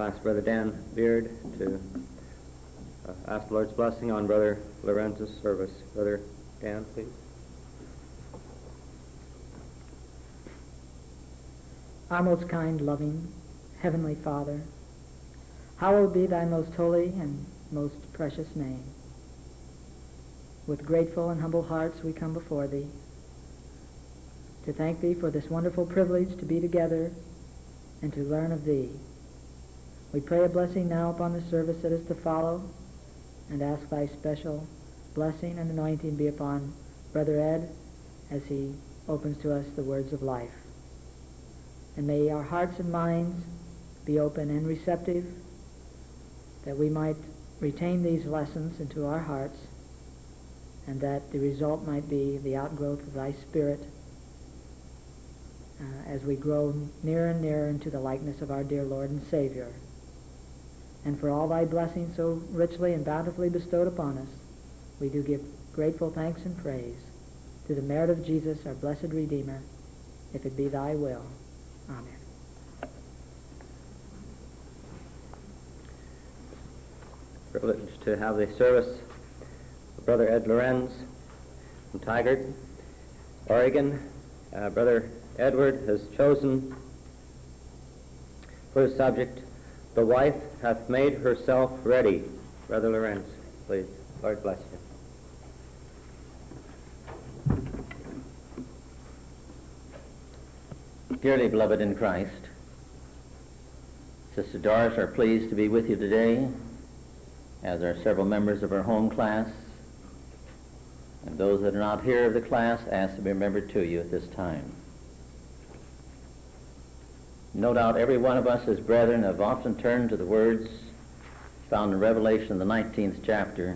I'll ask Brother Dan Beard to ask the Lord's blessing on Brother Lorenz's service. Brother Dan, please. Our most kind, loving, Heavenly Father, hallowed be thy most holy and most precious name. With grateful and humble hearts we come before thee to thank thee for this wonderful privilege to be together and to learn of thee. We pray a blessing now upon the service that is to follow and ask thy special blessing and anointing be upon Brother Ed as he opens to us the words of life. And may our hearts and minds be open and receptive that we might retain these lessons into our hearts and that the result might be the outgrowth of thy Spirit as we grow nearer and nearer into the likeness of our dear Lord and Savior. And for all thy blessings so richly and bountifully bestowed upon us, we do give grateful thanks and praise to the merit of Jesus, our blessed Redeemer, if it be thy will. Amen. Privileged to have the service of Brother Ed Lorenz from Tigard, Oregon. Brother Edward has chosen for the subject, "The wife hath made herself ready." Brother Lorenz, please. Lord bless you. Dearly beloved in Christ, Sister Doris are pleased to be with you today, as are several members of our home class, and those that are not here of the class ask to be remembered to you at this time. No doubt every one of us as brethren have often turned to the words found in Revelation, the 19th chapter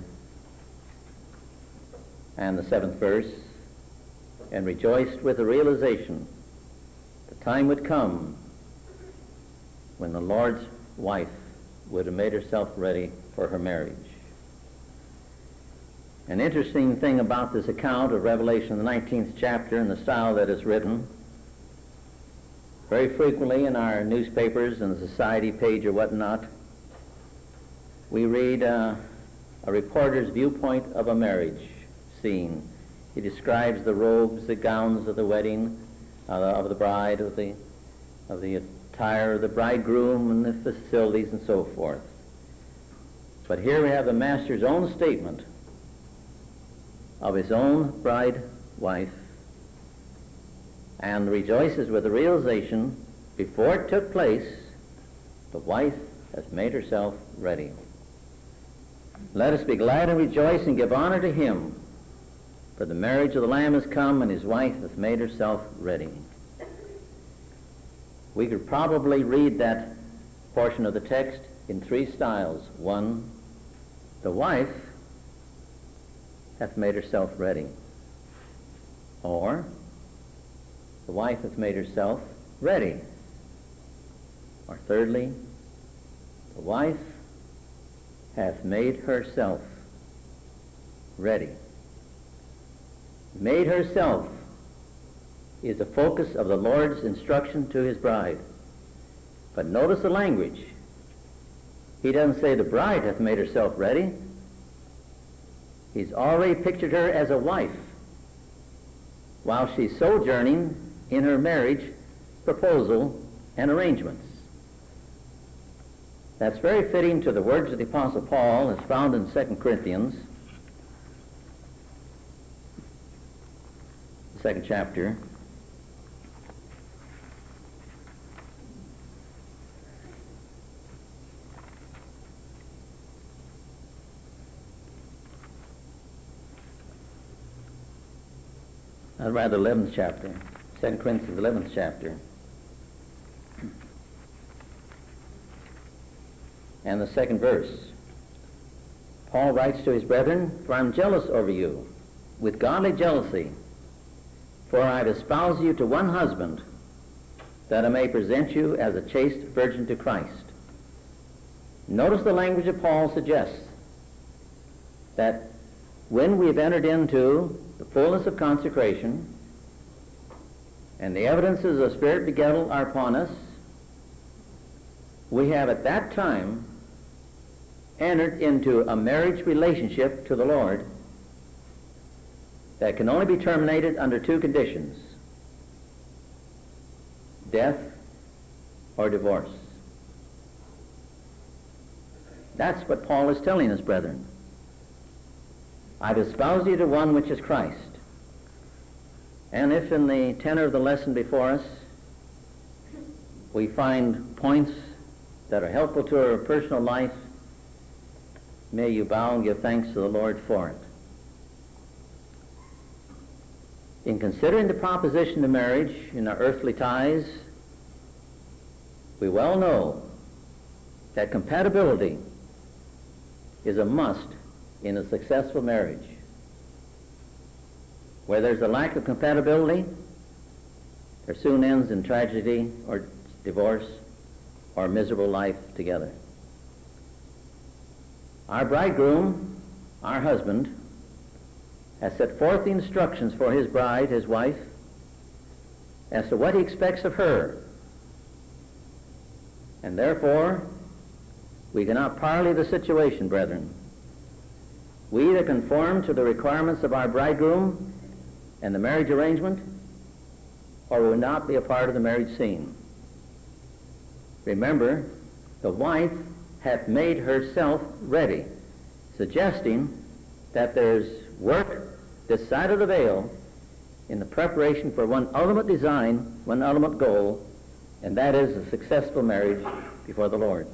and the 7th verse, and rejoiced with the realization the time would come when the Lord's wife would have made herself ready for her marriage. An interesting thing about this account of Revelation, the 19th chapter, and the style that is written, very frequently in our newspapers and the society page or whatnot, we read a reporter's viewpoint of a marriage scene. He describes the robes, the gowns of the wedding, of the bride, of the attire of the bridegroom, and the facilities and so forth. But here we have the Master's own statement of his own bride wife, and rejoices with the realization, before it took place, the wife has made herself ready. Let us be glad and rejoice and give honor to him, for the marriage of the Lamb has come, and his wife hath made herself ready. We could probably read that portion of the text in three styles. One, the wife hath made herself ready. Or, the wife hath made herself ready. Or thirdly, the wife hath made herself ready. Made herself is the focus of the Lord's instruction to his bride. But notice the language. He doesn't say the bride hath made herself ready. He's already pictured her as a wife while she's sojourning in her marriage proposal and arrangements. That's very fitting to the words of the Apostle Paul as found in 2 Corinthians, the 2nd chapter. Rather 11th chapter, 2 Corinthians 11th chapter. And the 2nd verse. Paul writes to his brethren, "For I am jealous over you with godly jealousy, for I have espoused you to one husband, that I may present you as a chaste virgin to Christ." Notice the language of Paul suggests that when we've entered into the fullness of consecration, and the evidences of spirit begettal are upon us, we have at that time entered into a marriage relationship to the Lord that can only be terminated under two conditions: death or divorce. That's what Paul is telling us, brethren. I've espoused you to one which is Christ. And if in the tenor of the lesson before us we find points that are helpful to our personal life, may you bow and give thanks to the Lord for it. In considering the proposition of marriage in our earthly ties, we well know that compatibility is a must in a successful marriage. Where there's a lack of compatibility, there soon ends in tragedy or divorce or miserable life together. Our bridegroom, our husband, has set forth the instructions for his bride, his wife, as to what he expects of her. And therefore, we cannot parley the situation, brethren. We either conform to the requirements of our bridegroom and the marriage arrangement, or will not be a part of the marriage scene. Remember, the wife hath made herself ready, suggesting that there's work this side of the veil in the preparation for one ultimate design, one ultimate goal, and that is a successful marriage before the Lord.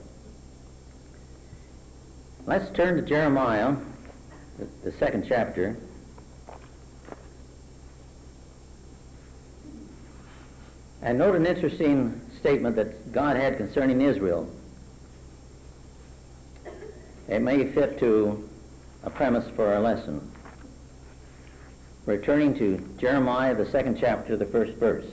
Let's turn to Jeremiah, the second chapter. And note an interesting statement that God had concerning Israel. It may fit to a premise for our lesson. Returning to Jeremiah, the second chapter, the first verse.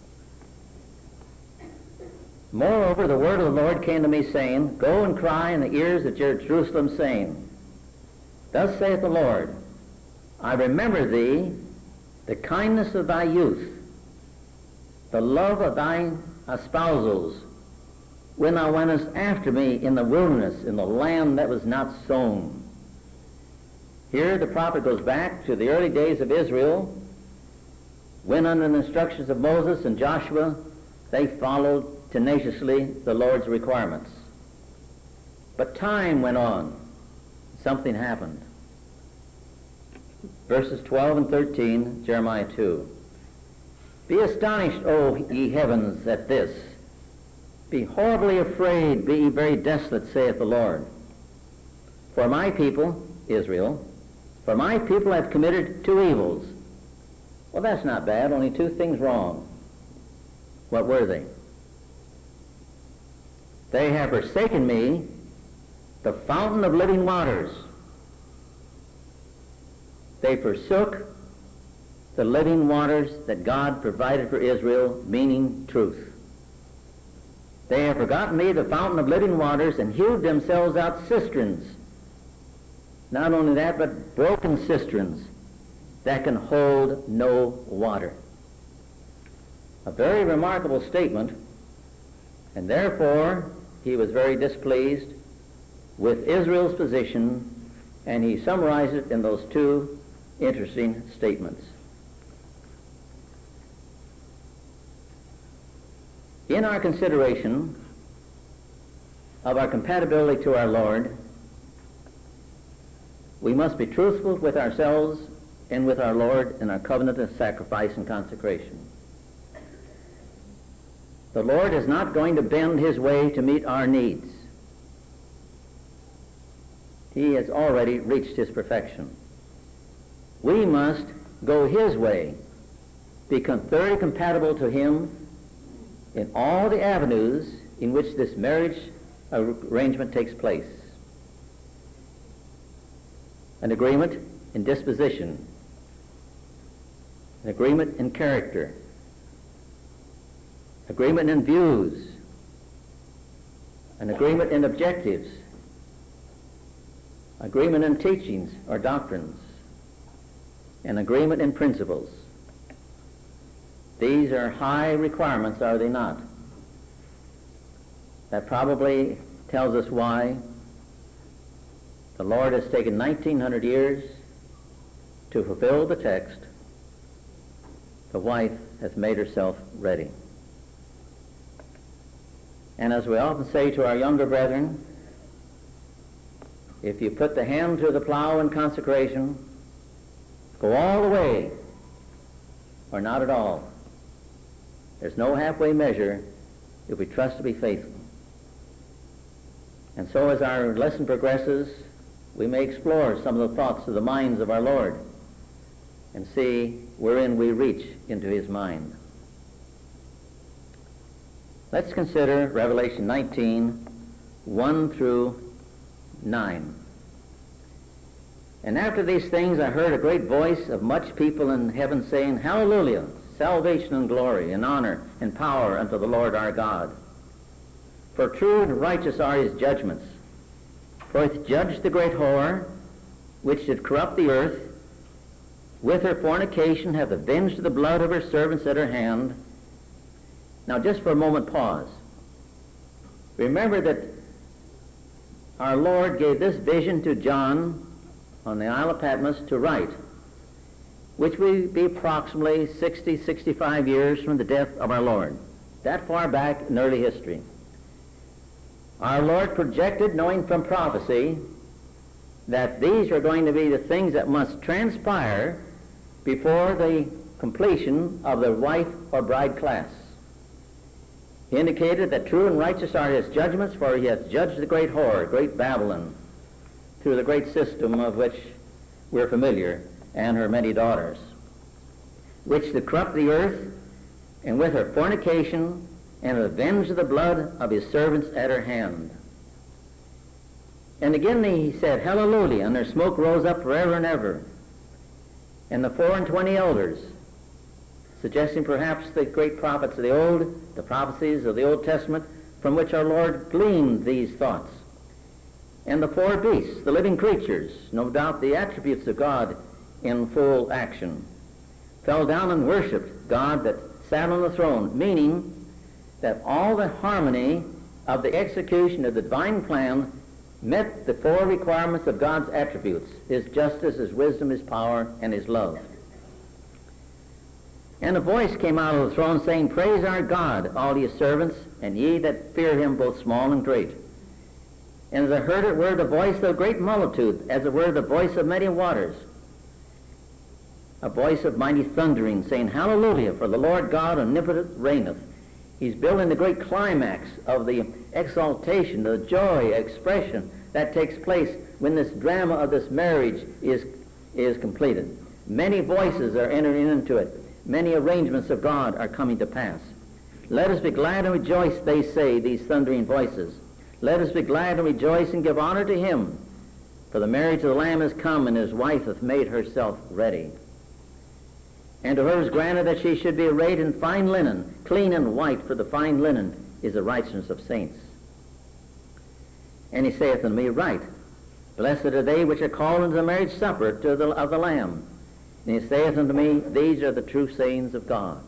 Moreover, the word of the Lord came to me, saying, Go and cry in the ears of Jerusalem, saying, Thus saith the Lord, I remember thee, the kindness of thy youth, the love of thine espousals, when thou wentest after me in the wilderness, in the land that was not sown. Here the prophet goes back to the early days of Israel, when under the instructions of Moses and Joshua, they followed tenaciously the Lord's requirements. But time went on. Something happened. Verses 12 and 13, Jeremiah 2. Be astonished, O ye heavens, at this. Be horribly afraid, be ye very desolate, saith the Lord. For my people, Israel, for my people have committed two evils. Well, that's not bad, only two things wrong. What were they? They have forsaken me, the fountain of living waters. They forsook the living waters that God provided for Israel, meaning truth. They have forgotten me, the fountain of living waters, and hewed themselves out cisterns. Not only that, but broken cisterns that can hold no water. A very remarkable statement, and therefore he was very displeased with Israel's position, and he summarized it in those two interesting statements. In our consideration of our compatibility to our Lord, we must be truthful with ourselves and with our Lord in our covenant of sacrifice and consecration. The Lord is not going to bend his way to meet our needs. He has already reached his perfection. We must go his way, become thoroughly compatible to him in all the avenues in which this marriage arrangement takes place. An agreement in disposition, an agreement in character, agreement in views, an agreement in objectives, agreement in teachings or doctrines, an agreement in principles. These are high requirements, are they not? That probably tells us why the Lord has taken 1900 years to fulfill the text. The wife hath made herself ready. And as we often say to our younger brethren, if you put the hand to the plow in consecration, go all the way or not at all. There's no halfway measure if we trust to be faithful. And so as our lesson progresses, we may explore some of the thoughts of the minds of our Lord and see wherein we reach into his mind. Let's consider Revelation 19, 1 through 9. And after these things I heard a great voice of much people in heaven saying, Hallelujah! Salvation and glory and honor and power unto the Lord our God. For true and righteous are his judgments. For he hath judged the great whore, which did corrupt the earth, with her fornication hath avenged the blood of her servants at her hand. Now just for a moment pause. Remember that our Lord gave this vision to John on the Isle of Patmos to write, which would be approximately 60, 65 years from the death of our Lord, that far back in early history. Our Lord projected, knowing from prophecy, that these are going to be the things that must transpire before the completion of the wife or bride class. He indicated that true and righteous are his judgments, for he hath judged the great whore, great Babylon, through the great system of which we're familiar, and her many daughters, which did corrupt the earth, and with her fornication, and avenged the blood of his servants at her hand. And again he said, Hallelujah, and their smoke rose up forever and ever. And the 24 elders, suggesting perhaps the great prophets of the Old, the prophecies of the Old Testament, from which our Lord gleaned these thoughts. And the 4 beasts, the living creatures, no doubt the attributes of God in full action, fell down and worshipped God that sat on the throne, meaning that all the harmony of the execution of the divine plan met the 4 requirements of God's attributes: his justice, his wisdom, his power, and his love. And a voice came out of the throne saying, Praise our God, all ye servants, and ye that fear him, both small and great. And as I heard it were the voice of a great multitude, as it were the voice of many waters, a voice of mighty thundering, saying, Hallelujah, for the Lord God omnipotent reigneth. He's building the great climax of the exaltation, the joy, expression that takes place when this drama of this marriage is completed. Many voices are entering into it. Many arrangements of God are coming to pass. Let us be glad and rejoice, they say, these thundering voices. Let us be glad and rejoice and give honor to him. For the marriage of the Lamb is come, and his wife hath made herself ready. And to her is granted that she should be arrayed in fine linen, clean and white, for the fine linen is the righteousness of saints. And he saith unto me, Write, Blessed are they which are called into the marriage supper of the Lamb. And he saith unto me, These are the true sayings of God.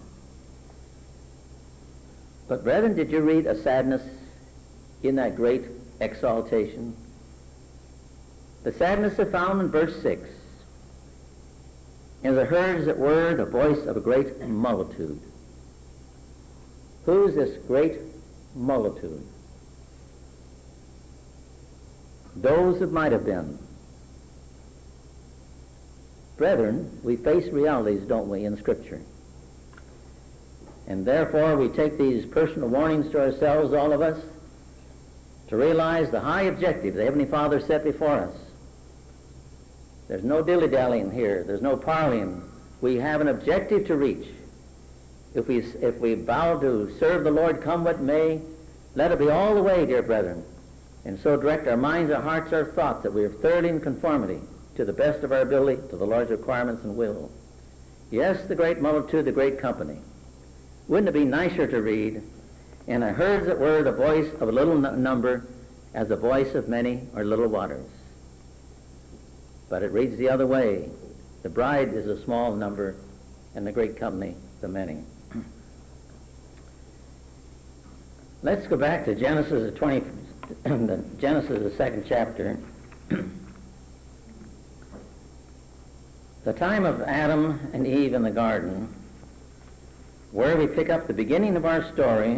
But brethren, did you read a sadness in that great exaltation? The sadness is found in verse 6. And I heard, as it were, the voice of a great multitude. Who is this great multitude? Those that might have been. Brethren, we face realities, don't we, in Scripture? And therefore we take these personal warnings to ourselves, all of us, to realize the high objective the Heavenly Father set before us. There's no dilly-dallying here. There's no parleying. We have an objective to reach. If we vow to serve the Lord come what may, let it be all the way, dear brethren, and so direct our minds, our hearts, our thoughts, that we are thoroughly in conformity to the best of our ability to the Lord's requirements and will. Yes, the great multitude, the great company. Wouldn't it be nicer to read, And I heard, as it were, the voice of a little number as the voice of many or little waters. But it reads the other way. The bride is a small number, and the great company, the many. Let's go back to Genesis the second chapter. The time of Adam and Eve in the garden, where we pick up the beginning of our story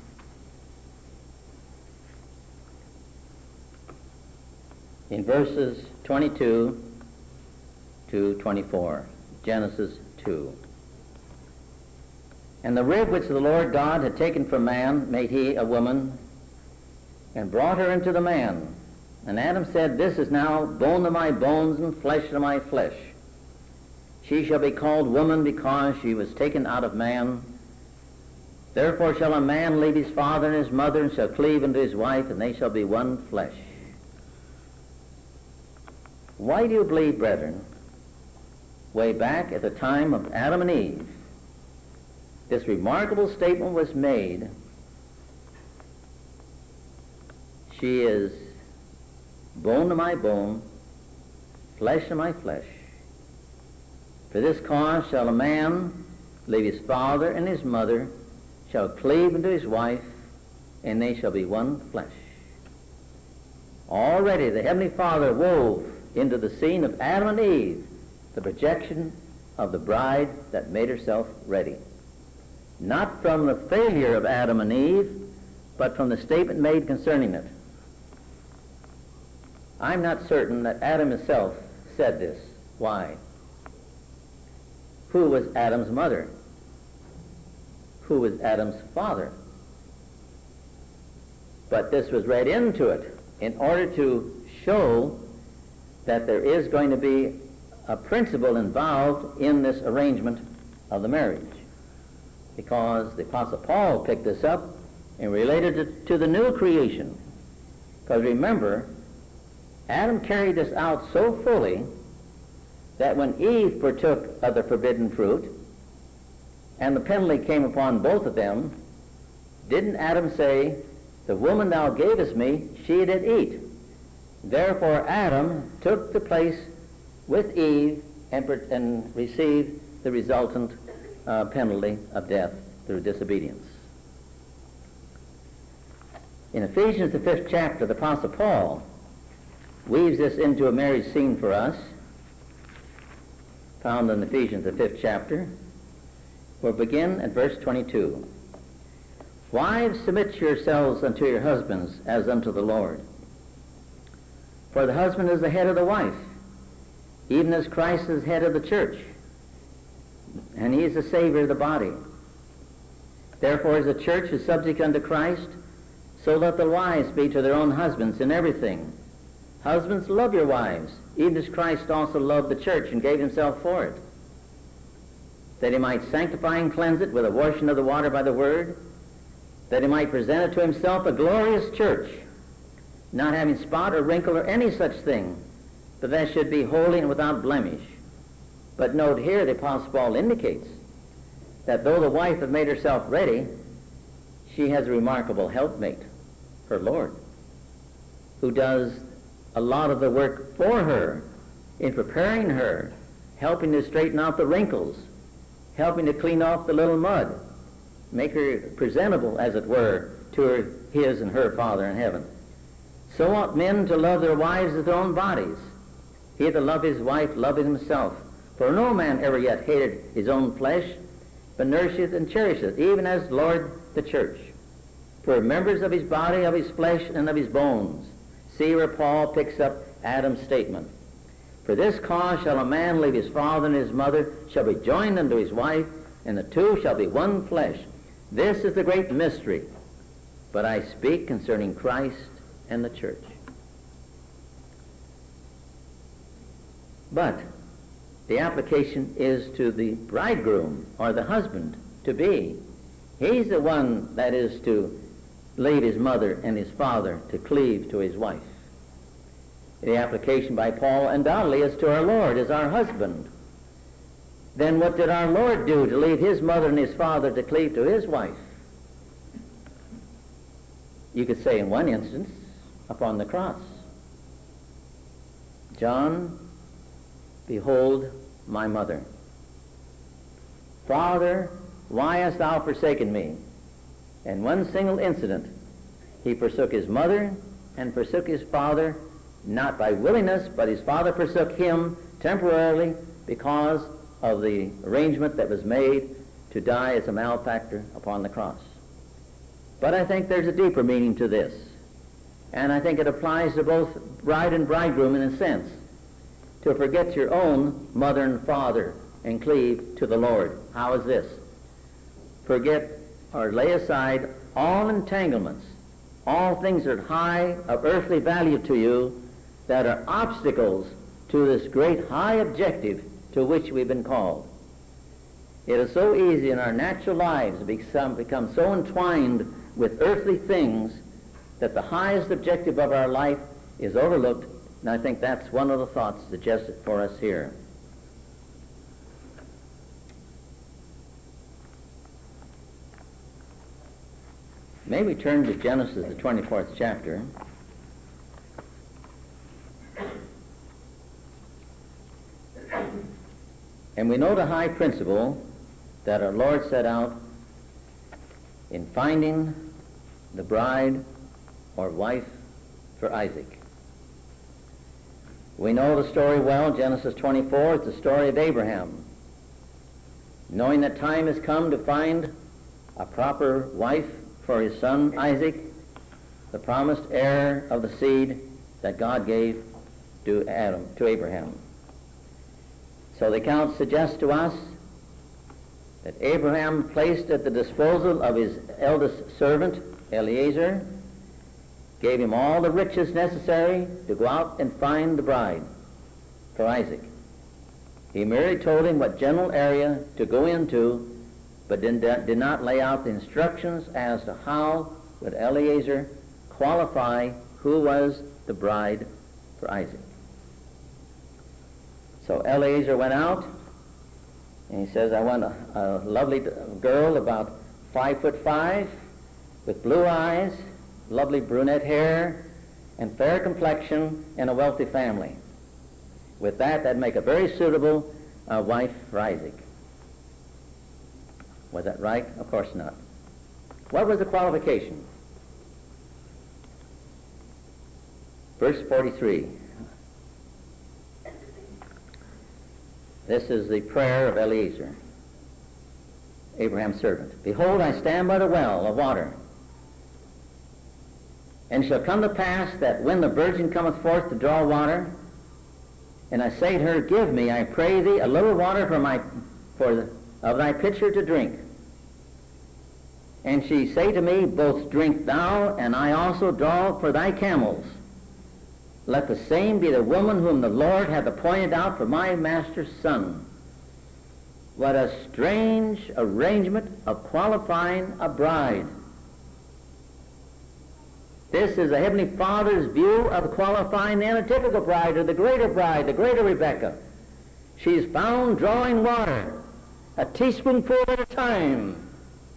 in verses 22 to 24. Genesis 2. And the rib which the Lord God had taken from man made he a woman, and brought her into the man. And Adam said, This is now bone of my bones and flesh of my flesh. She shall be called woman, because she was taken out of man. Therefore shall a man leave his father and his mother, and shall cleave unto his wife, and they shall be one flesh. Why do you believe, brethren, way back at the time of Adam and Eve, this remarkable statement was made? She is bone of my bone, flesh of my flesh. For this cause shall a man leave his father and his mother, shall cleave unto his wife, and they shall be one flesh. Already the Heavenly Father wove into the scene of Adam and Eve the projection of the bride that made herself ready. Not from the failure of Adam and Eve, but from the statement made concerning it. I'm not certain that Adam himself said this. Why? Who was Adam's mother? Who was Adam's father? But this was read into it in order to show that there is going to be a principle involved in this arrangement of the marriage. Because the Apostle Paul picked this up and related it to the new creation. Because remember, Adam carried this out so fully that when Eve partook of the forbidden fruit and the penalty came upon both of them, didn't Adam say, the woman thou gavest me, she did eat? Therefore Adam took the place with Eve and received the resultant penalty of death through disobedience. In Ephesians, the 5th chapter, the Apostle Paul weaves this into a marriage scene for us, found in Ephesians, the 5th chapter. We'll begin at verse 22. Wives, submit yourselves unto your husbands as unto the Lord. For the husband is the head of the wife, even as Christ is head of the church, and he is the Savior of the body. Therefore, as the church is subject unto Christ, so let the wives be to their own husbands in everything. Husbands, love your wives, even as Christ also loved the church and gave himself for it, that he might sanctify and cleanse it with the washing of the water by the word, that he might present it to himself a glorious church, not having spot or wrinkle or any such thing, but that should be holy and without blemish. But note here, the Apostle Paul indicates that though the wife had made herself ready, she has a remarkable helpmate, her Lord, who does a lot of the work for her in preparing her, helping to straighten out the wrinkles, helping to clean off the little mud, make her presentable, as it were, to his and her Father in heaven. So ought men to love their wives as their own bodies. He that loveth his wife loveth himself. For no man ever yet hated his own flesh, but nourisheth and cherisheth, even as Lord the church. For members of his body, of his flesh, and of his bones. See where Paul picks up Adam's statement. For this cause shall a man leave his father and his mother, shall be joined unto his wife, and the two shall be one flesh. This is the great mystery. But I speak concerning Christ and the church. But the application is to the bridegroom, or the husband to be. He's the one that is to leave his mother and his father to cleave to his wife. The application by Paul undoubtedly is to our Lord as our husband. Then what did our Lord do to leave his mother and his father to cleave to his wife? You could say in one instance, upon the cross. John, behold my mother. Father, why hast thou forsaken me? In one single incident, He forsook his mother and forsook his father, not by willingness, but his father forsook him temporarily because of the arrangement that was made to die as a malefactor upon the cross. But I think there's a deeper meaning to this, and I think it applies to both bride and bridegroom in a sense, to forget your own mother and father and cleave to the Lord. How is this? Forget or lay aside all entanglements, all things that are high of earthly value to you that are obstacles to this great high objective to which we've been called. It is so easy in our natural lives to become so entwined with earthly things that the highest objective of our life is overlooked, and I think that's one of the thoughts suggested for us here. May we turn to Genesis, the 24th chapter. And we note a high principle that our Lord set out in finding the bride or wife for Isaac. We know the story well. Genesis 24 is the story of Abraham. Knowing that time has come to find a proper wife for his son Isaac, the promised heir of the seed that God gave to Abraham. So the account suggests to us that Abraham placed at the disposal of his eldest servant, Eliezer, gave him all the riches necessary to go out and find the bride for Isaac. He merely told him what general area to go into, but did not lay out the instructions as to how would Eliezer qualify who was the bride for Isaac. So Eliezer went out, and he says, I want a lovely girl about 5'5", with blue eyes, lovely brunette hair, and fair complexion, and a wealthy family. With that'd make a very suitable wife for Isaac. Was that right? Of course not. What was the qualification? Verse 43. This is the prayer of Eliezer, Abraham's servant. Behold, I stand by the well of water. And it shall come to pass that when the virgin cometh forth to draw water, and I say to her, Give me, I pray thee, a little water of thy pitcher to drink. And she say to me, Both drink thou, and I also draw for thy camels. Let the same be the woman whom the Lord hath appointed out for my master's son. What a strange arrangement of qualifying a bride. This is the Heavenly Father's view of qualifying the typical bride, or the greater Rebecca. She's found drawing water, a teaspoonful at a time,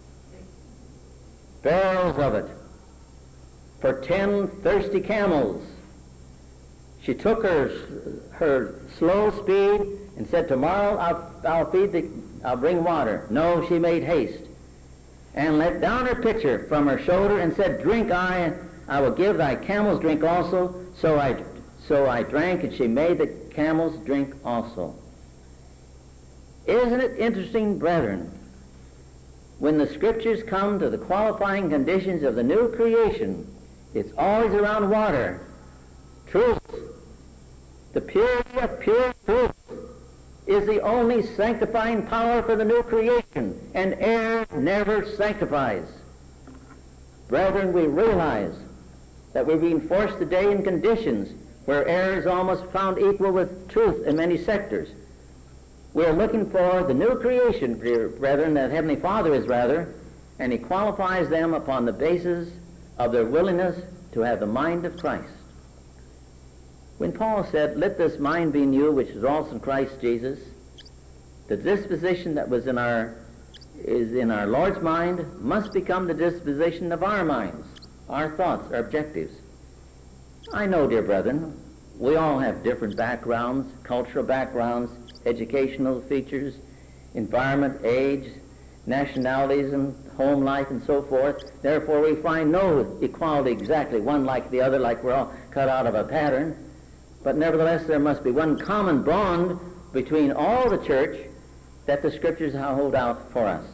barrels of it, for 10 thirsty camels. She took her slow speed and said, Tomorrow I'll bring water. No, she made haste and let down her pitcher from her shoulder and said, Drink I will give thy camels drink also. So I drank, and she made the camels drink also. Isn't it interesting, brethren, when the Scriptures come to the qualifying conditions of the new creation, it's always around water. Truth, the purity of pure truth, is the only sanctifying power for the new creation, and error never sanctifies. Brethren, we realize that we're being forced today in conditions where error is almost found equal with truth in many sectors. We're looking for the new creation, brethren, that Heavenly Father is rather, and He qualifies them upon the basis of their willingness to have the mind of Christ. When Paul said, Let this mind be in you, which is also in Christ Jesus, the disposition that was in our Lord's mind must become the disposition of our minds, our thoughts, our objectives. I know, dear brethren, we all have different backgrounds, cultural backgrounds, educational features, environment, age, nationalities and home life and so forth. Therefore, we find no equality exactly one like the other, like we're all cut out of a pattern. But nevertheless, there must be one common bond between all the church that the Scriptures hold out for us.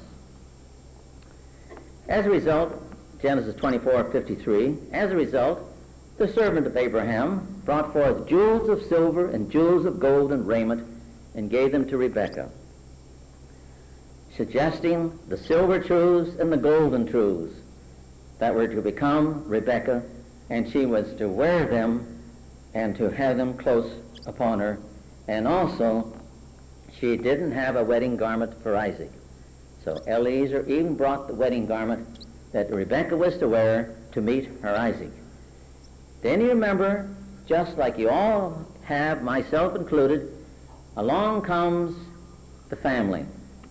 As a result, Genesis 24:53, as a result, the servant of Abraham brought forth jewels of silver and jewels of gold and raiment and gave them to Rebekah, suggesting the silver truths and the golden truths that were to become Rebekah, and she was to wear them and to have them close upon her. And also, she didn't have a wedding garment for Isaac. So Eliezer even brought the wedding garment that Rebekah was to wear to meet her Isaac. Then you remember, just like you all have, myself included, along comes the family.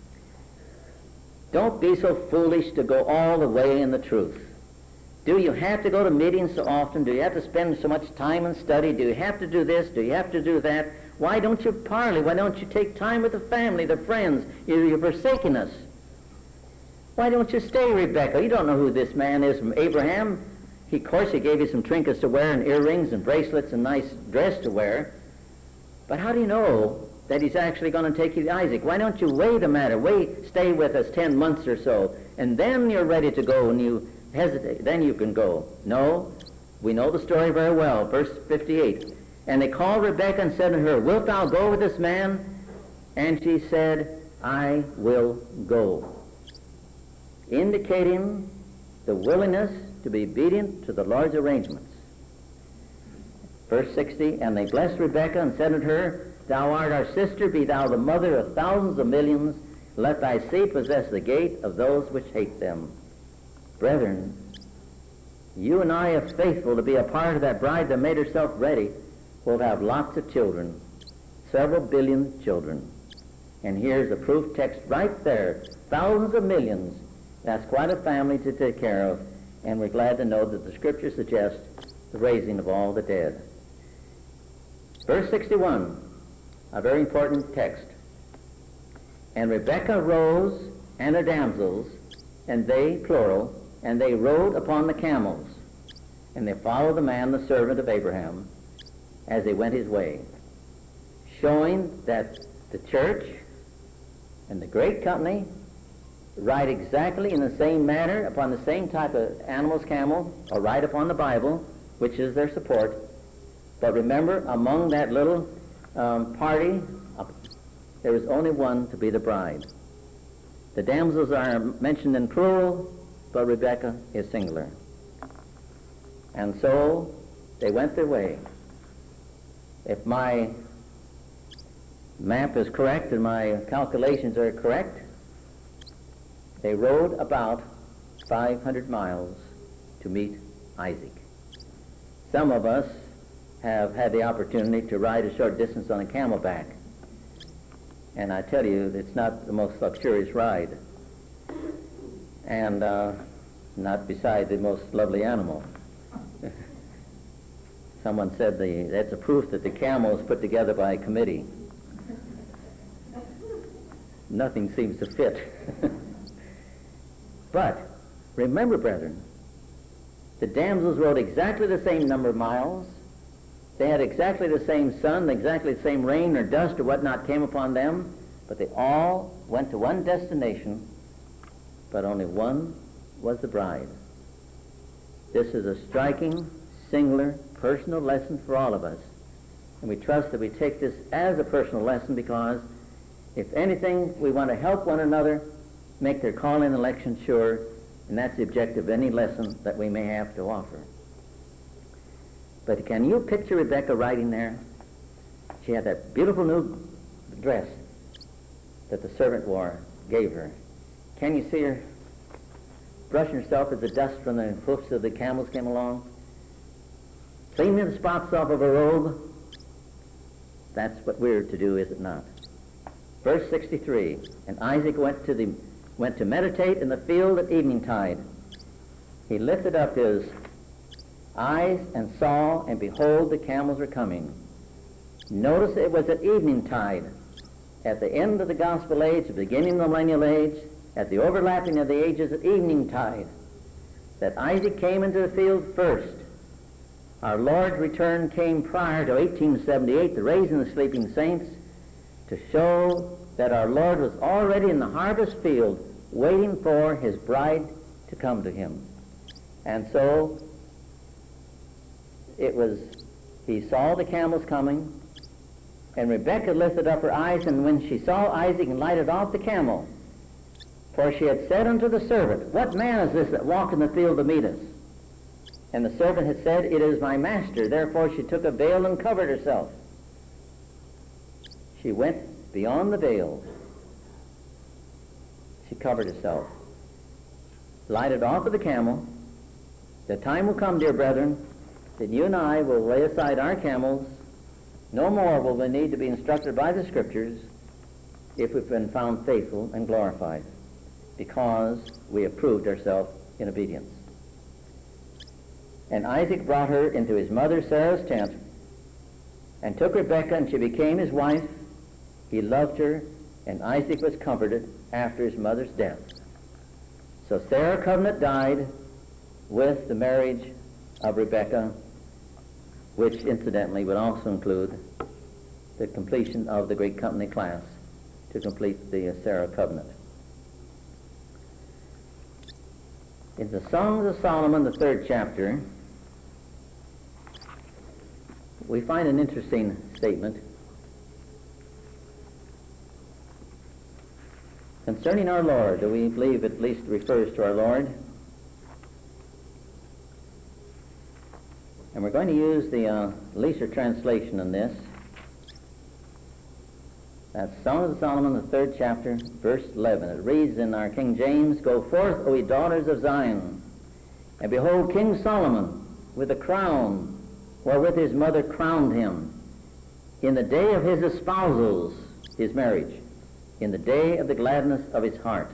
Don't be so foolish to go all the way in the truth. Do you have to go to meetings so often? Do you have to spend so much time in study? Do you have to do this? Do you have to do that? Why don't you parley? Why don't you take time with the family, the friends? You're forsaking us. Why don't you stay, Rebekah? You don't know who this man is from Abraham. Of course, he gave you some trinkets to wear and earrings and bracelets and nice dress to wear. But how do you know that he's actually going to take you to Isaac? Why don't you weigh the matter? Stay with us 10 months or so, and then you're ready to go and you hesitate. Then you can go. No, we know the story very well. Verse 58. And they called Rebekah and said to her, "Wilt thou go with this man?" And she said, "I will go," indicating the willingness to be obedient to the Lord's arrangements. Verse 60, and they blessed Rebekah and said unto her, "Thou art our sister, be thou the mother of thousands of millions. Let thy seed possess the gate of those which hate them." Brethren, you and I, if faithful to be a part of that bride that made herself ready, will have lots of children, several billion children. And here's the proof text right there, thousands of millions. That's quite a family to take care of, and we're glad to know that the Scripture suggests the raising of all the dead. Verse 61, a very important text. And Rebekah rose and her damsels, and they, plural, and they rode upon the camels, and they followed the man, the servant of Abraham, as he went his way, showing that the church and the great company ride exactly in the same manner upon the same type of animals, camel, or ride upon the Bible, which is their support. But remember, among that little party, there is only one to be the bride. The damsels are mentioned in plural, but Rebekah is singular. And so they went their way. If my map is correct and my calculations are correct, they rode about 500 miles to meet Isaac. Some of us have had the opportunity to ride a short distance on a camelback. And I tell you, it's not the most luxurious ride. And not beside the most lovely animal. Someone said that's a proof that the camel is put together by a committee. Nothing seems to fit. But remember, brethren, the damsels rode exactly the same number of miles. They had exactly the same sun, exactly the same rain or dust or whatnot came upon them, but they all went to one destination, but only one was the bride. This is a striking, singular, personal lesson for all of us. And we trust that we take this as a personal lesson because, if anything, we want to help one another make their call and election sure, and that's the objective of any lesson that we may have to offer. But can you picture Rebekah riding there? She had that beautiful new dress that the servant gave her. Can you see her brushing herself as the dust from the hoofs of the camels came along? Cleaning the spots off of her robe? That's what we're to do, is it not? Verse 63, and Isaac went to meditate in the field at eventide. He lifted up his eyes and saw, and behold, the camels were coming. Notice it was at eveningtide. At the end of the gospel age, the beginning of the millennial age, at the overlapping of the ages at evening tide, that Isaac came into the field first. Our Lord's return came prior to 1878, the raising of the sleeping saints, to show that our Lord was already in the harvest field waiting for his bride to come to him. And so it was, he saw the camels coming, and Rebekah lifted up her eyes, and when she saw Isaac and lighted off the camel, for she had said unto the servant, What man is this that walketh in the field to meet us? And the servant had said, It is my master. Therefore she took a veil and covered herself. She went beyond the veil. She covered herself, lighted off of the camel. The time will come, dear brethren, that you and I will lay aside our camels. No more will we need to be instructed by the Scriptures if we've been found faithful and glorified, because we have proved ourselves in obedience. And Isaac brought her into his mother Sarah's tent, and took Rebekah, and she became his wife. He loved her, and Isaac was comforted after his mother's death. So Sarah's covenant died with the marriage of Rebekah, which incidentally would also include the completion of the great company class to complete the Sarah covenant. In the Songs of Solomon, the 3rd chapter, we find an interesting statement concerning our Lord. We believe it at least refers to our Lord. And we're going to use the Leeser translation on this. That's Song of Solomon, the 3rd chapter, verse 11. It reads in our King James, Go forth, O ye daughters of Zion, and behold King Solomon with a crown, wherewith his mother crowned him, in the day of his espousals, his marriage, in the day of the gladness of his heart.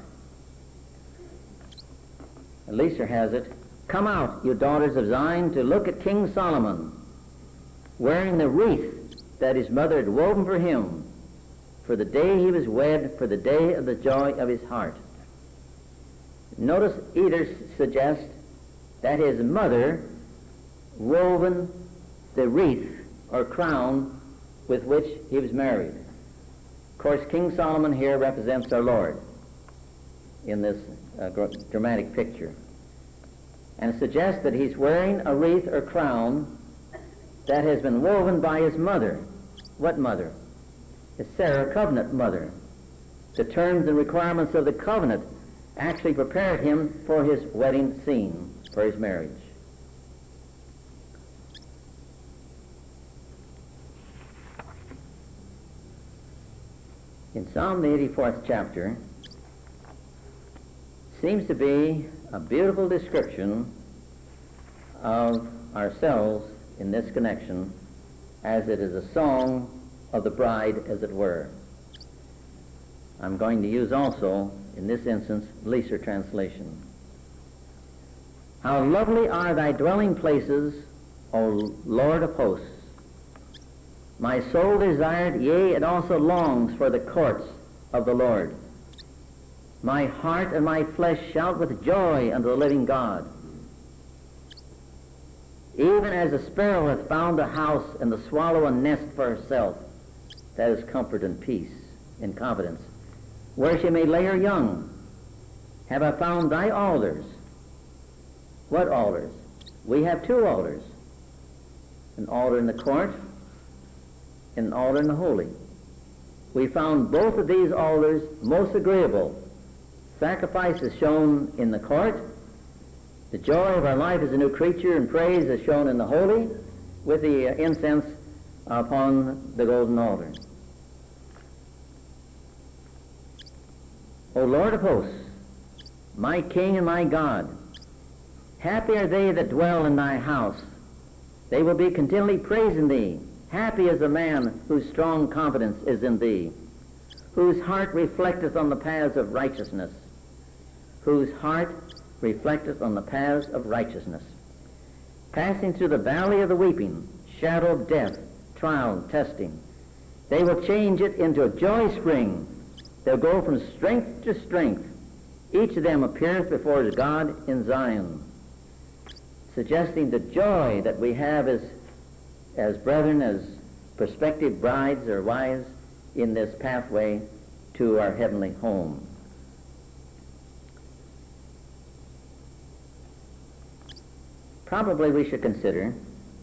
And Leeser has it, Come out, you daughters of Zion, to look at King Solomon, wearing the wreath that his mother had woven for him, for the day he was wed, for the day of the joy of his heart. Notice either suggests that his mother woven the wreath or crown with which he was married. Of course, King Solomon here represents our Lord in this dramatic picture. And it suggests that he's wearing a wreath or crown that has been woven by his mother. What mother? His Sarah covenant mother. The terms and requirements of the covenant actually prepared him for his wedding scene, for his marriage. In Psalm the 84th chapter seems to be a beautiful description of ourselves in this connection, as it is a song of the bride, as it were. I'm going to use also, in this instance, Leeser translation. How lovely are thy dwelling places, O Lord of hosts! My soul desired, yea, it also longs for the courts of the Lord. My heart and my flesh shout with joy unto the living God. Even as a sparrow hath found a house, and the swallow a nest for herself, that is comfort and peace and confidence, where she may lay her young, have I found thy alders. What alders? We have 2 alders. An altar in the court and an altar in the holy. We found both of these altars most agreeable. Sacrifice is shown in the court. The joy of our life as a new creature and praise is shown in the holy, with the incense upon the golden altar. O Lord of hosts, my King and my God, happy are they that dwell in thy house. They will be continually praising thee. Happy is the man whose strong confidence is in thee, whose heart reflecteth on the paths of righteousness, whose heart reflecteth on the paths of righteousness. Passing through the valley of the weeping, shadow of death, trial, testing, they will change it into a joy spring. They'll go from strength to strength, Each of them appeareth before his God in Zion, suggesting the joy that we have as brethren, as prospective brides or wives in this pathway to our heavenly home. Probably we should consider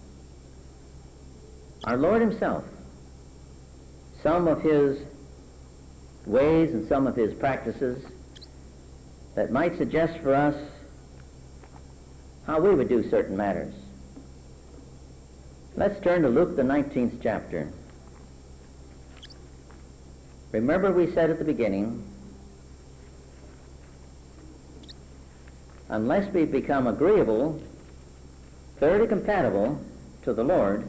our Lord himself, some of his ways and some of his practices that might suggest for us how we would do certain matters. Let's turn to Luke, the 19th chapter. Remember we said at the beginning, unless we become agreeable, thoroughly compatible to the Lord,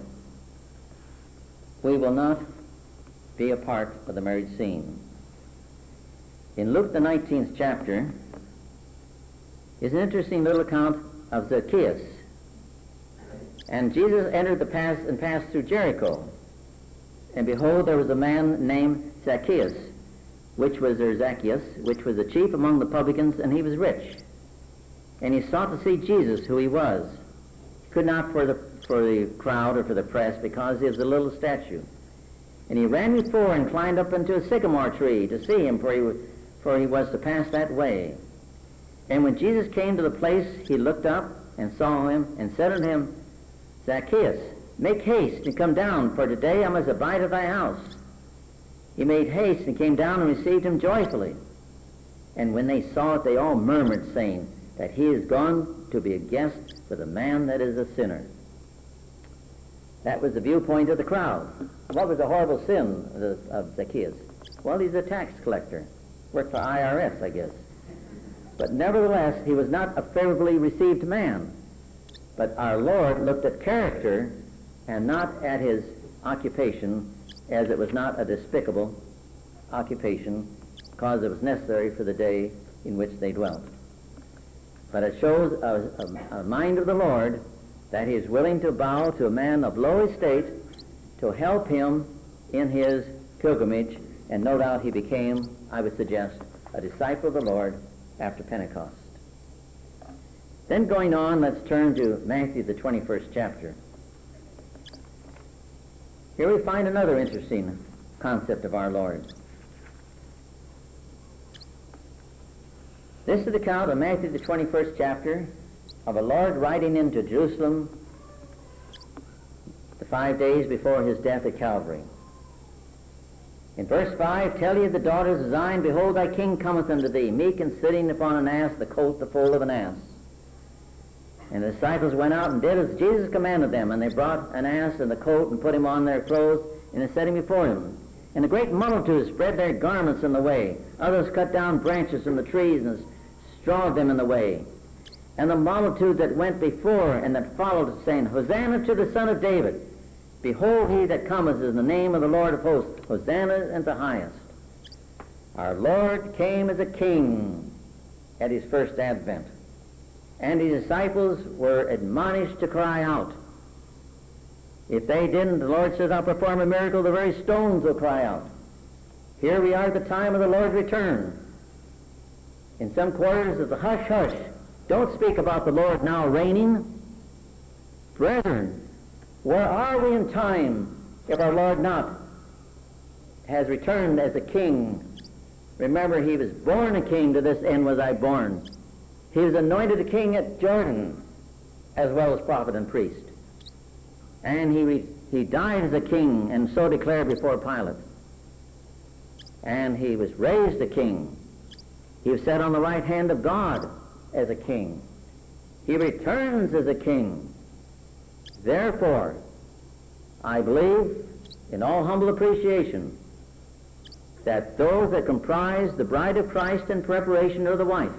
we will not be a part of the marriage scene. In Luke, the 19th chapter, is an interesting little account of Zacchaeus. And Jesus entered the pass and passed through Jericho. And behold, there was a man named Zacchaeus, which was the chief among the publicans, and he was rich. And he sought to see Jesus, who he was. He could not for the crowd or for the press, because he was a little statue. And he ran before and climbed up into a sycamore tree to see him, for he was to pass that way. And when Jesus came to the place, he looked up and saw him, and said unto him, Zacchaeus, make haste and come down, for today I must abide at thy house. He made haste and came down and received him joyfully. And when they saw it, they all murmured, saying that he is gone to be a guest with a man that is a sinner. That was the viewpoint of the crowd. What was the horrible sin of Zacchaeus? Well, he's a tax collector. Worked for IRS, I guess. But nevertheless, he was not a favorably received man. But our Lord looked at character and not at his occupation, as it was not a despicable occupation, because it was necessary for the day in which they dwelt. But it shows a mind of the Lord that he is willing to bow to a man of low estate to help him in his pilgrimage, and no doubt he became, I would suggest, a disciple of the Lord after Pentecost. Then going on, let's turn to Matthew, the 21st chapter. Here we find another interesting concept of our Lord. This is the account of Matthew, the 21st chapter, of a Lord riding into Jerusalem the 5 days before his death at Calvary. In verse 5, tell ye the daughters of Zion, behold, thy king cometh unto thee, meek and sitting upon an ass, the colt, the foal of an ass. And the disciples went out and did as Jesus commanded them, and they brought an ass and the colt and put him on their clothes, and they set him before him. And a great multitude spread their garments in the way. Others cut down branches from the trees and strawed them in the way. And the multitude that went before and that followed, saying, Hosanna to the Son of David. Behold, he that cometh in the name of the Lord of hosts. Hosanna in the highest. Our Lord came as a king at his first advent. And his disciples were admonished to cry out. If they didn't, the Lord says, I'll perform a miracle, the very stones will cry out. Here we are at the time of the Lord's return. In some quarters it's a hush, hush. Don't speak about the Lord now reigning. Brethren, where are we in time if our Lord not has returned as a king? Remember, he was born a king, to this end was I born. He was anointed a king at Jordan, as well as prophet and priest. And he died as a king, and so declared before Pilate. And he was raised a king. He was set on the right hand of God as a king. He returns as a king. Therefore, I believe, in all humble appreciation, that those that comprise the bride of Christ in preparation or the wife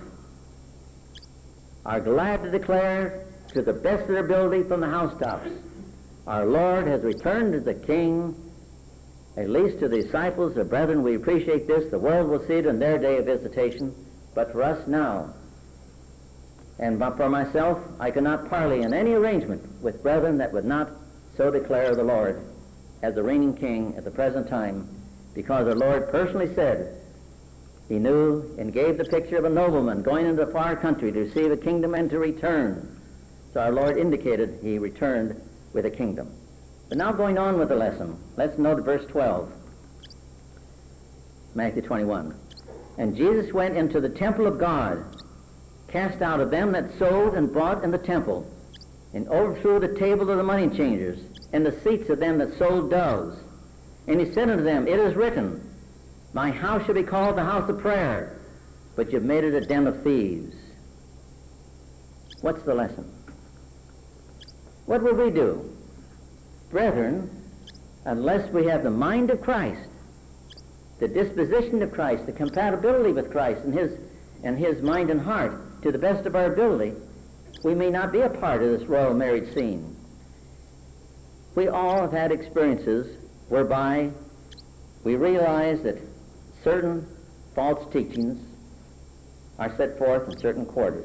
are glad to declare to the best of their ability from the housetops, our Lord has returned as a king. At least to the disciples, the brethren, we appreciate this. The world will see it in their day of visitation, but for us now. And for myself, I cannot parley in any arrangement with brethren that would not so declare the Lord as the reigning king at the present time, because our Lord personally said He knew and gave the picture of a nobleman going into a far country to receive a kingdom and to return. So our Lord indicated he returned with a kingdom. But now going on with the lesson, let's note verse 12. Matthew 21. And Jesus went into the temple of God, cast out of them that sold and bought in the temple, and overthrew the table of the money changers, and the seats of them that sold doves. And he said unto them, It is written, My house shall be called the house of prayer, but you've made it a den of thieves. What's the lesson? What will we do? Brethren, unless we have the mind of Christ, the disposition of Christ, the compatibility with Christ and his mind and heart to the best of our ability, we may not be a part of this royal marriage scene. We all have had experiences whereby we realize that certain false teachings are set forth in certain quarters.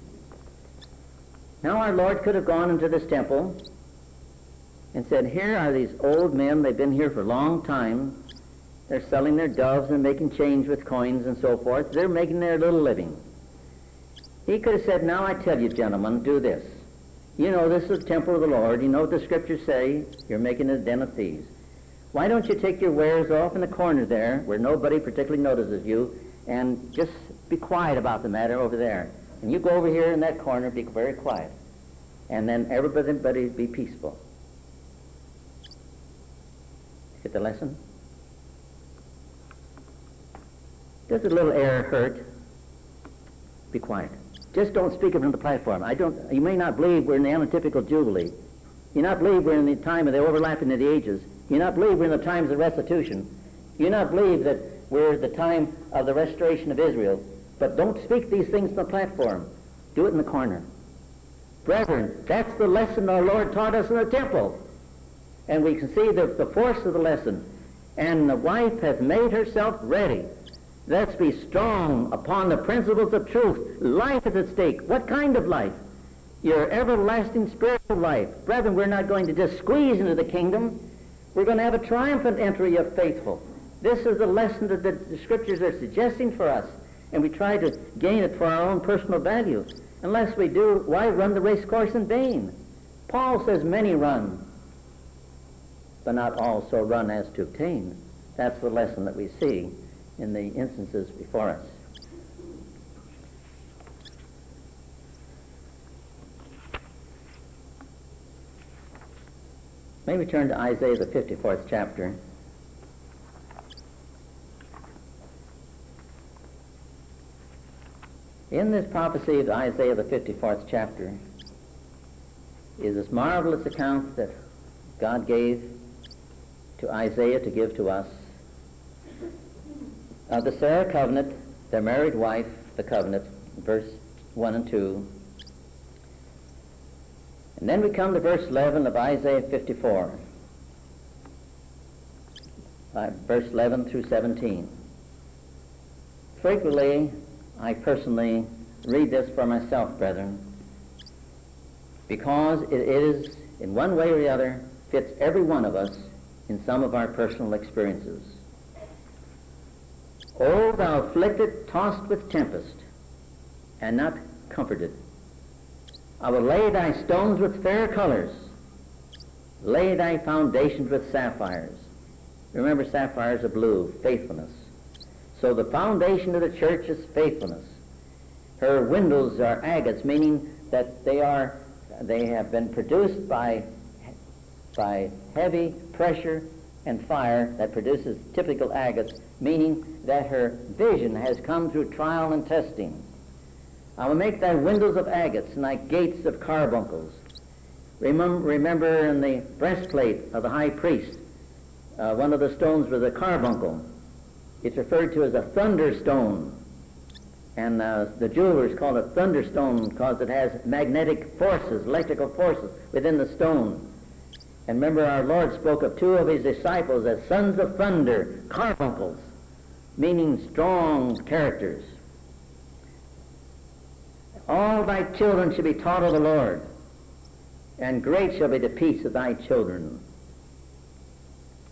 Now our Lord could have gone into this temple and said, Here are these old men, they've been here for a long time, they're selling their doves and making change with coins and so forth, they're making their little living. He could have said, Now I tell you, gentlemen, do this. You know this is the temple of the Lord, you know what the scriptures say, you're making it a den of thieves. Why don't you take your wares off in the corner there, where nobody particularly notices you, and just be quiet about the matter over there. And you go over here in that corner, be very quiet. And then everybody be peaceful. Get the lesson? Does a little air hurt? Be quiet. Just don't speak it from the platform. You may not believe we're in the Antitypical Jubilee. You not believe we're in the time of the overlapping of the ages. You not believe we're in the times of restitution. You not believe that we're at the time of the restoration of Israel. But don't speak these things from the platform. Do it in the corner. Brethren, that's the lesson our Lord taught us in the temple. And we can see the force of the lesson. And the wife has made herself ready. Let's be strong upon the principles of truth. Life is at stake. What kind of life? Your everlasting spiritual life. Brethren, we're not going to just squeeze into the kingdom. We're going to have a triumphant entry of faithful. This is the lesson that the scriptures are suggesting for us. And we try to gain it for our own personal value. Unless we do, why run the race course in vain? Paul says many run, but not all so run as to obtain. That's the lesson that we see in the instances before us. May we turn to Isaiah the 54th chapter. In this prophecy of Isaiah the 54th chapter is this marvelous account that God gave to Isaiah to give to us of the Sarah covenant, their married wife, the covenant, verse 1 and 2. And then we come to verse 11 of Isaiah 54, verse 11 through 17. Frequently, I personally read this for myself, brethren, because it is, in one way or the other, fits every one of us in some of our personal experiences. O thou afflicted, tossed with tempest, and not comforted, I will lay thy stones with fair colors, lay thy foundations with sapphires. Remember, sapphires are blue, faithfulness. So the foundation of the church is faithfulness. Her windows are agates, meaning that they have been produced by heavy pressure and fire that produces typical agates, meaning that her vision has come through trial and testing. I will make thy windows of agates and thy gates of carbuncles. Remember in the breastplate of the high priest, one of the stones was a carbuncle. It's referred to as a thunderstone. And the jewelers call it thunderstone because it has magnetic forces, electrical forces within the stone. And remember, our Lord spoke of two of his disciples as sons of thunder, carbuncles, meaning strong characters. All thy children shall be taught of the Lord, and great shall be the peace of thy children.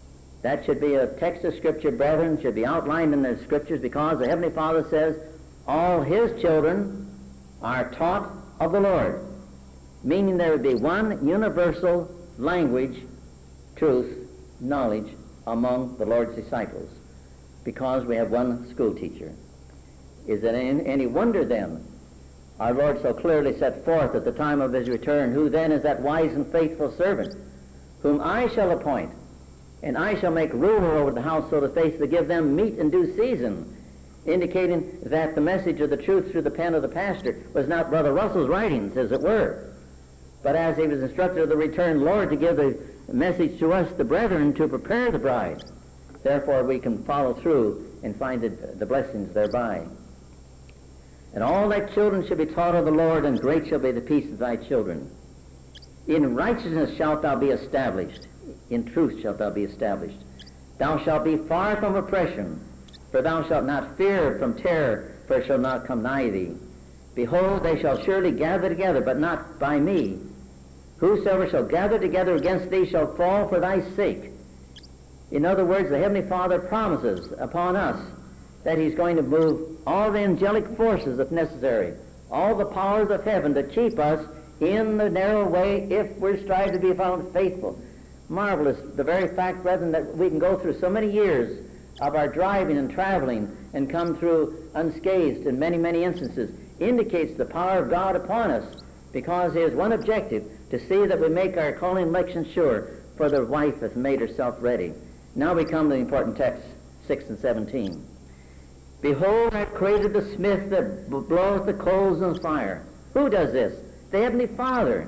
That should be a text of Scripture, brethren, should be outlined in the Scriptures, because the Heavenly Father says all His children are taught of the Lord, meaning there would be one universal language, truth, knowledge among the Lord's disciples, because we have one school teacher. Is it any wonder then our Lord so clearly set forth at the time of His return, who then is that wise and faithful servant, whom I shall appoint, and I shall make ruler over the household of faith, to give them meat in due season, indicating that the message of the truth through the pen of the pastor was not Brother Russell's writings, as it were, but as he was instructed of the returned Lord to give the message to us, the brethren, to prepare the bride. Therefore we can follow through and find the blessings thereby. And all thy children shall be taught of the Lord, and great shall be the peace of thy children. In righteousness shalt thou be established, in truth shalt thou be established. Thou shalt be far from oppression, for thou shalt not fear from terror, for it shall not come nigh thee. Behold, they shall surely gather together, but not by me. Whosoever shall gather together against thee shall fall for thy sake. In other words, the Heavenly Father promises upon us that He's going to move all the angelic forces, if necessary, all the powers of heaven, to keep us in the narrow way if we're striving to be found faithful. Marvelous, the very fact, brethren, that we can go through so many years of our driving and traveling and come through unscathed in many, many instances, indicates the power of God upon us, because He has one objective, to see that we make our calling election sure, for the wife hath made herself ready. Now we come to the important texts, 6 and 17. Behold, I have created the smith that bloweth the coals in the fire. Who does this? The Heavenly Father.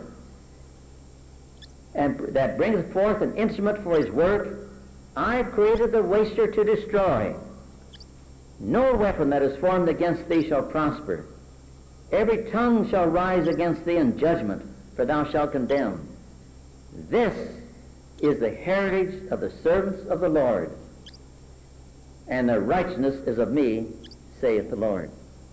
And that bringeth forth an instrument for His work. I have created the waster to destroy. No weapon that is formed against thee shall prosper. Every tongue shall rise against thee in judgment, for thou shalt condemn. This is the heritage of the servants of the Lord, and their righteousness is of me, saith the Lord.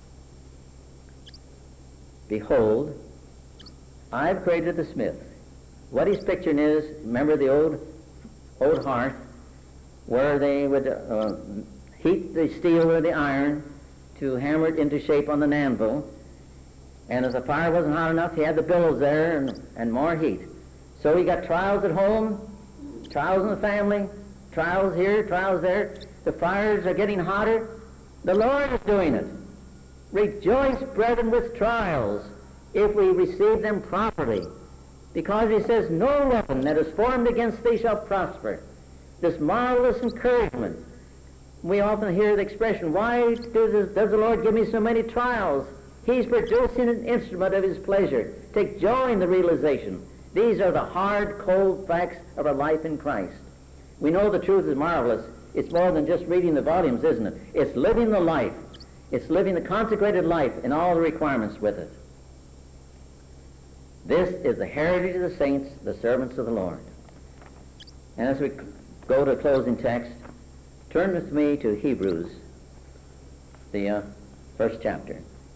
Behold, I have created the smith. What he's picturing is, remember the old hearth, where they would heat the steel or the iron to hammer it into shape on the anvil, and if the fire wasn't hot enough, he had the billows there and more heat. So he got trials at home, trials in the family, trials here, trials there. The fires are getting hotter. The Lord is doing it. Rejoice, brethren, with trials, if we receive them properly, because He says, no weapon that is formed against thee shall prosper. This marvelous encouragement. We often hear the expression, why does the Lord give me so many trials? He's producing an instrument of His pleasure. Take joy in the realization. These are the hard, cold facts of our life in Christ. We know the truth is marvelous. It's more than just reading the volumes, isn't it? It's living the life. It's living the consecrated life and all the requirements with it. This is the heritage of the saints, the servants of the Lord. And as we go to a closing text, turn with me to Hebrews, the first chapter.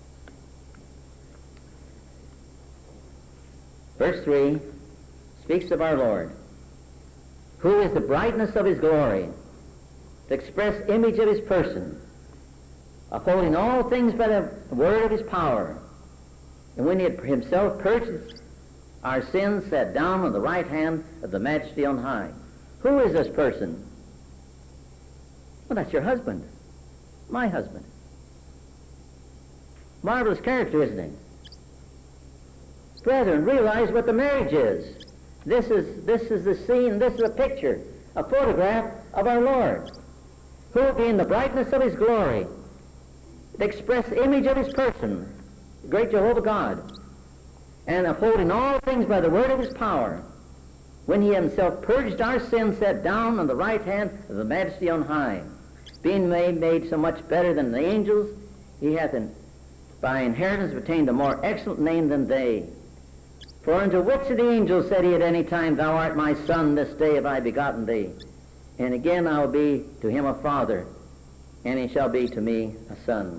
Verse 3 speaks of our Lord, who is the brightness of His glory, the express image of His person, upholding all things by the word of His power. And when He had Himself purged our sins, sat down on the right hand of the Majesty on high. Who is this person? Well, that's your husband, my husband. Marvelous character, isn't he? Brethren, realize what the marriage is. This is the scene, this is a picture, a photograph of our Lord, who being the brightness of His glory, the express image of His person, the great Jehovah God, and upholding all things by the word of His power, when He Himself purged our sins, sat down on the right hand of the Majesty on high. Being made so much better than the angels, He hath by inheritance obtained a more excellent name than they. For unto which of the angels said He at any time, Thou art my son, this day have I begotten thee? And again I will be to him a father, and he shall be to me a son.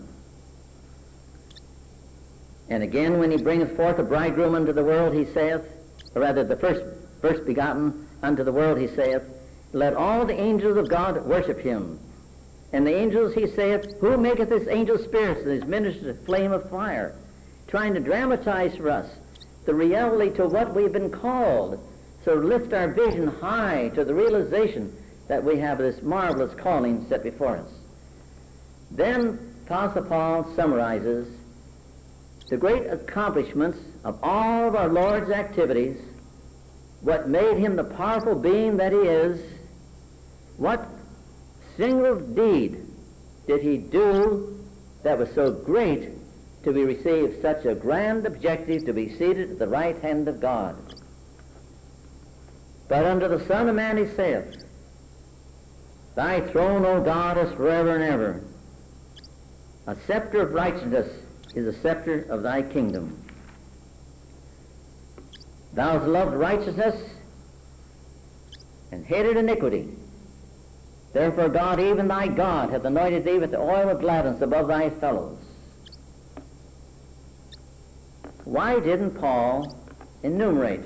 And again, when He bringeth forth a bridegroom unto the world, He saith, or rather the first begotten unto the world, He saith, let all the angels of God worship him. And the angels, he saith, who maketh his angels spirits and his ministers a flame of fire? Trying to dramatize for us the reality to what we've been called. So lift our vision high to the realization that we have this marvelous calling set before us. Then Apostle Paul summarizes the great accomplishments of all of our Lord's activities, what made him the powerful being that he is, what single deed did he do that was so great to be received such a grand objective to be seated at the right hand of God. But unto the Son of Man he saith, thy throne, O God, is forever and ever. A scepter of righteousness is a scepter of thy kingdom. Thou hast loved righteousness and hated iniquity. Therefore God, even thy God, hath anointed thee with the oil of gladness above thy fellows. Why didn't Paul enumerate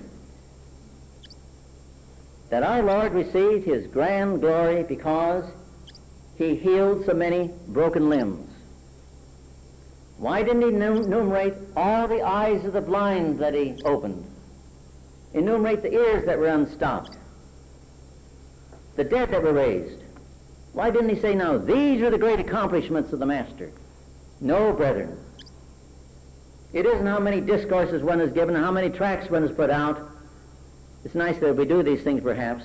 that our Lord received his grand glory because he healed so many broken limbs? Why didn't he enumerate all the eyes of the blind that he opened? Enumerate the ears that were unstopped, the dead that were raised? Why didn't he say, now, these are the great accomplishments of the Master? No, brethren. It isn't how many discourses one has given, how many tracts one has put out. It's nice that we do these things, perhaps.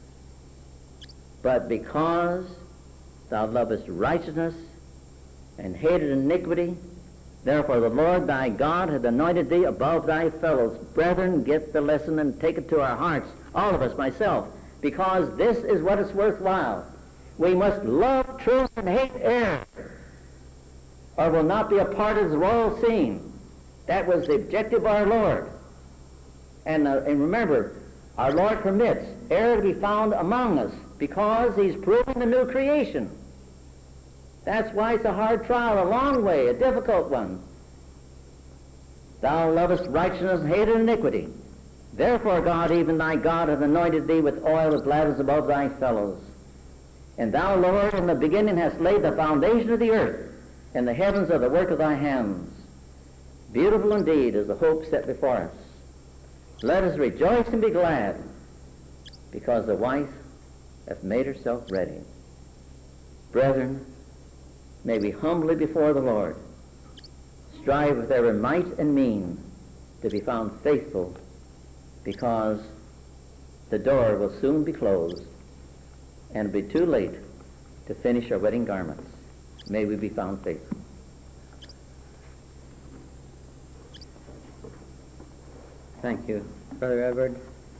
But because thou lovest righteousness and hated iniquity, therefore the Lord thy God hath anointed thee above thy fellows. Brethren, get the lesson and take it to our hearts, all of us, myself, because this is what is worthwhile. We must love truth and hate error, or will not be a part of the royal scene. That was the objective of our Lord. And remember, our Lord permits error to be found among us because he's proving the new creation. That's why it's a hard trial, a long way, a difficult one. Thou lovest righteousness and hated iniquity. Therefore God, even thy God, hath anointed thee with oil of gladness above thy fellows. And thou, Lord, in the beginning hast laid the foundation of the earth, and the heavens are the work of thy hands. Beautiful indeed is the hope set before us. Let us rejoice and be glad, because the wife hath made herself ready. Brethren, may we humbly before the Lord strive with every might and mean to be found faithful, because the door will soon be closed and it'll be too late to finish our wedding garments. May we be found faithful. Thank you, Brother Edward.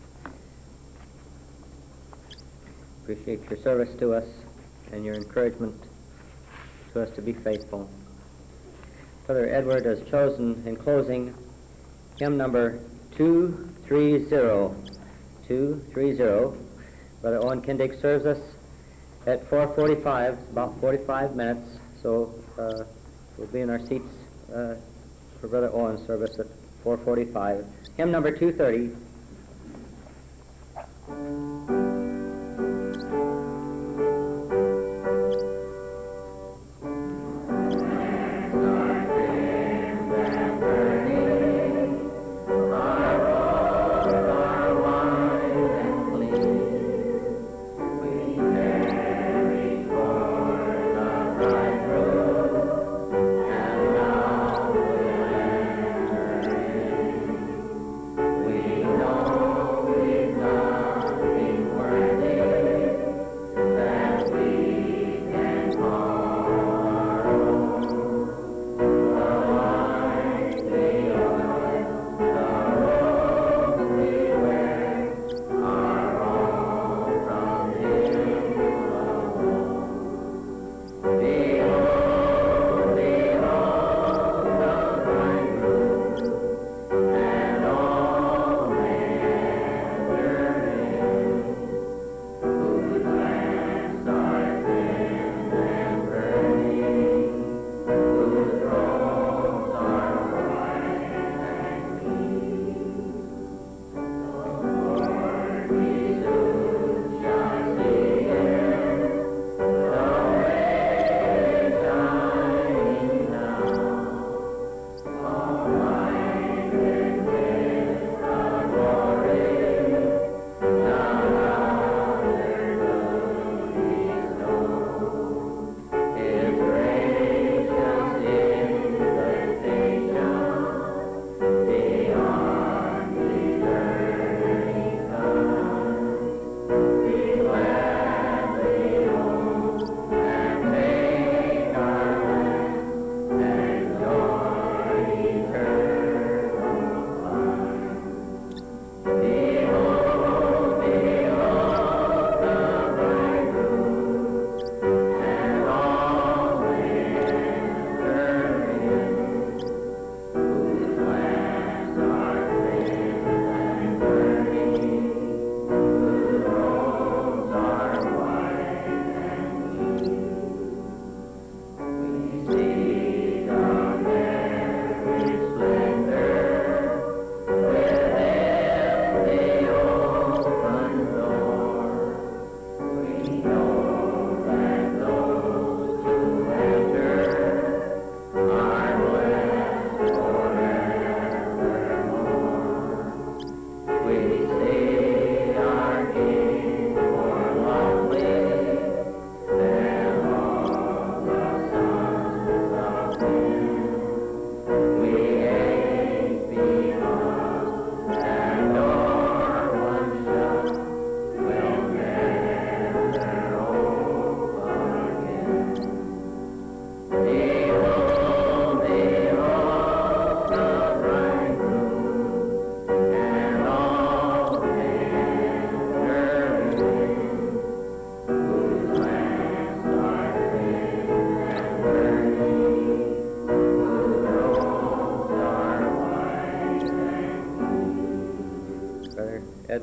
Appreciate your service to us and your encouragement to us to be faithful. Brother Edward has chosen, in closing, hymn number 230. 230. Brother Owen Kindig serves us at 4:45, about 45 minutes, so we'll be in our seats for Brother Owen's service at 4:45. Hymn number 230. We know we've nothing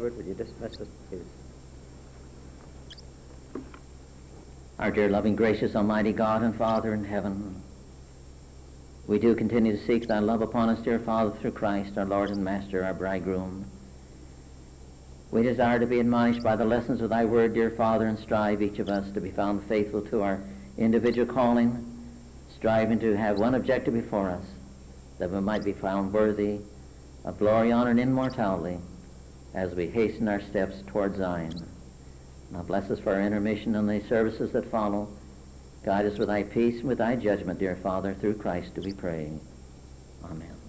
Edward, would you dismiss us, please? Our dear, loving, gracious, almighty God and Father in heaven, we do continue to seek thy love upon us, dear Father, through Christ, our Lord and Master, our bridegroom. We desire to be admonished by the lessons of thy word, dear Father, and strive, each of us, to be found faithful to our individual calling, striving to have one objective before us, that we might be found worthy of glory, honor, and immortality as we hasten our steps toward Zion. Now bless us for our intermission and the services that follow. Guide us with thy peace and with thy judgment, dear Father, through Christ do we pray. Amen.